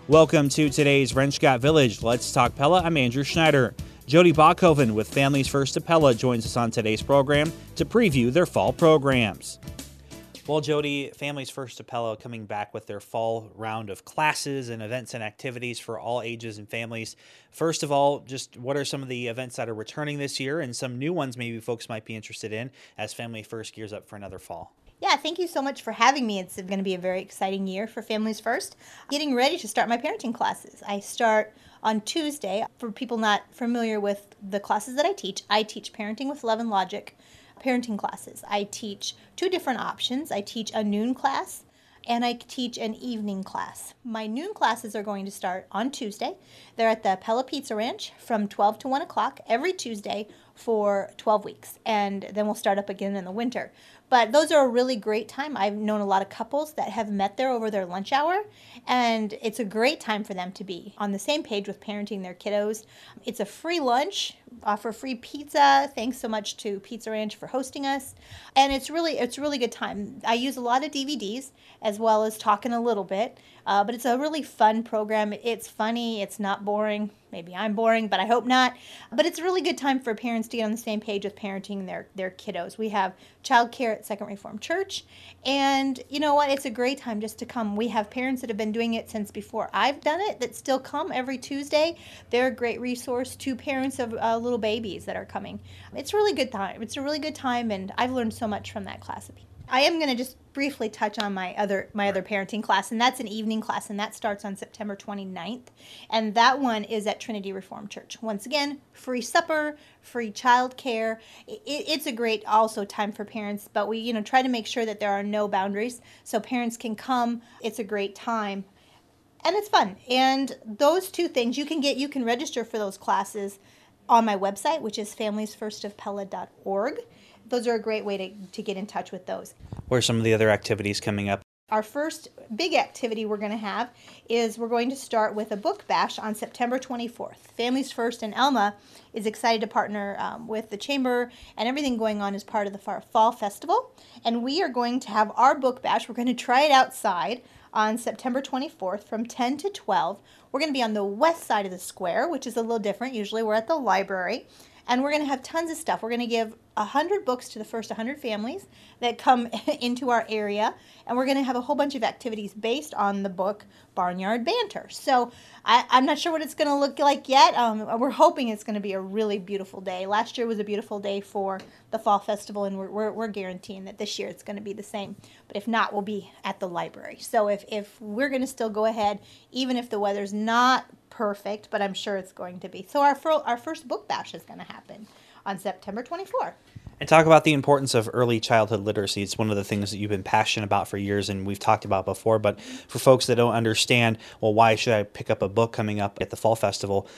Welcome to today's Renschott Village. Let's Talk Pella. I'm Andrew Schneider. Jody Bachhoven with Families First to Pella joins us on today's program to preview their fall programs. Well, Jody, Families First to Pella coming back with their fall round of classes and events and activities for all ages and families. First of all, just what are some of the events that are returning this year and some new ones maybe folks might be interested in as Family First gears up for another fall? Yeah, thank you so much for having me. It's going to be a very exciting year for Families First. Getting ready to start my parenting classes. I start on Tuesday. For people not familiar with the classes that I teach Parenting with Love and Logic parenting classes. I teach two different options. I teach a noon class and I teach an evening class. My noon classes are going to start on Tuesday. They're at the Pella Pizza Ranch from 12 to 1 o'clock every Tuesday for 12 weeks. And then we'll start up again in the winter. But those are a really great time. I've known a lot of couples that have met there over their lunch hour, and it's a great time for them to be on the same page with parenting their kiddos. It's a free lunch, offer free pizza. Thanks so much to Pizza Ranch for hosting us. And it's really good time. I use a lot of DVDs as well as talking a little bit, but it's a really fun program. It's funny. It's not boring. Maybe I'm boring, but I hope not. But it's a really good time for parents to get on the same page with parenting their kiddos. We have childcare at Second Reformed Church, and you know what? It's a great time just to come. We have parents that have been doing it since before I've done it that still come every Tuesday. They're a great resource to parents of little babies that are coming. It's a really good time. It's a really good time, and I've learned so much from that class. I am going to just briefly touch on my other parenting class, and that's an evening class, and that starts on September 29th, and that one is at Trinity Reformed Church. Once again, free supper, free childcare. It's a great also time for parents, but we try to make sure that there are no boundaries so parents can come. It's a great time, and it's fun. And those two things you can register for those classes on my website, which is familiesfirstofpella.org. Those are a great way to get in touch with those. What are some of the other activities coming up? Our first big activity we're going to have is we're going to start with a book bash on September 24th. Families First and Elma is excited to partner with the Chamber and everything going on as part of the Fall Festival. And we are going to have our book bash. We're going to try it outside on September 24th from 10 to 12. We're going to be on the west side of the square, which is a little different. Usually we're at the library. And we're going to have tons of stuff. We're going to give 100 books to the first 100 families that come into our area. And we're going to have a whole bunch of activities based on the book Barnyard Banter. So I'm not sure what it's going to look like yet. We're hoping it's going to be a really beautiful day. Last year was a beautiful day for the Fall Festival, and we're guaranteeing that this year it's going to be the same. But if not, we'll be at the library. So if we're going to still go ahead, even if the weather's not perfect, but I'm sure it's going to be. So our first book bash is going to happen on September 24th. And talk about the importance of early childhood literacy. It's one of the things that you've been passionate about for years and we've talked about before. But for folks that don't understand, well, why should I pick up a book coming up at the Fall Festival?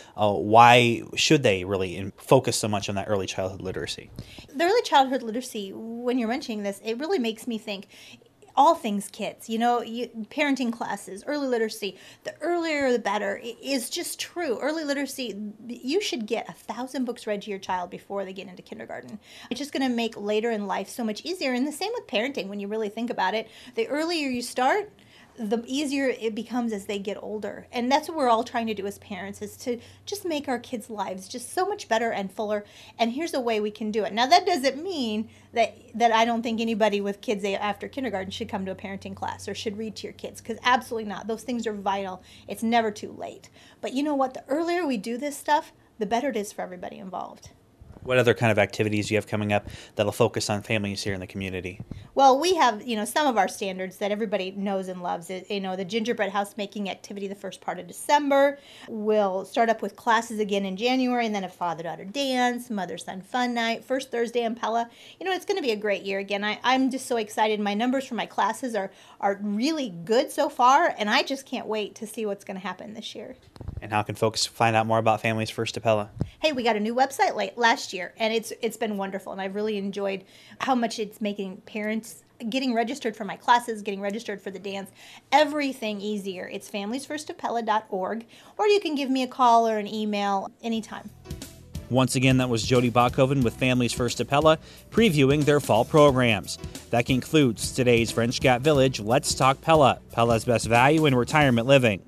Why should they really focus so much on that early childhood literacy? The early childhood literacy, when you're mentioning this, it really makes me think all things kids, parenting classes, early literacy, the earlier the better is just true. Early literacy, you should get 1,000 books read to your child before they get into kindergarten. It's just going to make later in life so much easier. And the same with parenting when you really think about it. The earlier you start, the easier it becomes as they get older. And that's what we're all trying to do as parents, is to just make our kids' lives just so much better and fuller. And here's a way we can do it. Now, that doesn't mean that I don't think anybody with kids after kindergarten should come to a parenting class or should read to your kids, because absolutely not. Those things are vital. It's never too late. But you know what? The earlier we do this stuff, the better it is for everybody involved. What other kind of activities do you have coming up that'll focus on families here in the community? Well, we have, some of our standards that everybody knows and loves. The gingerbread house making activity the first part of December. We'll start up with classes again in January, and then a father-daughter dance, mother-son fun night, first Thursday in Pella. It's going to be a great year again. I'm just so excited. My numbers for my classes are really good so far, and I just can't wait to see what's going to happen this year. And how can folks find out more about Families First to Pella? Hey, we got a new website last year, and it's been wonderful, and I've really enjoyed how much it's making parents getting registered for my classes, getting registered for the dance, everything easier. It's familiesfirstofpella.org, or you can give me a call or an email anytime. Once again, that was Jody Bachhoven with Families First to Pella, previewing their fall programs. That concludes today's Renschott Village Let's Talk Pella, Pella's best value in retirement living.